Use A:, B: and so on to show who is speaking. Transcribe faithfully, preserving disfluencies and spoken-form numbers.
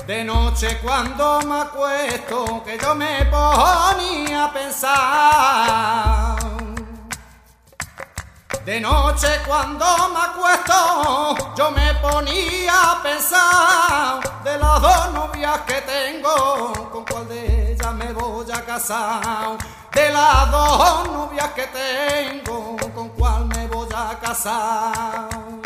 A: De noche cuando me acuesto, que yo me ponía a pensar. De noche cuando me acuesto, yo me ponía a pensar de las dos novias que tengo, con cuál de ellas me voy a casar. De las dos novias que tengo, con cuál me voy a casar.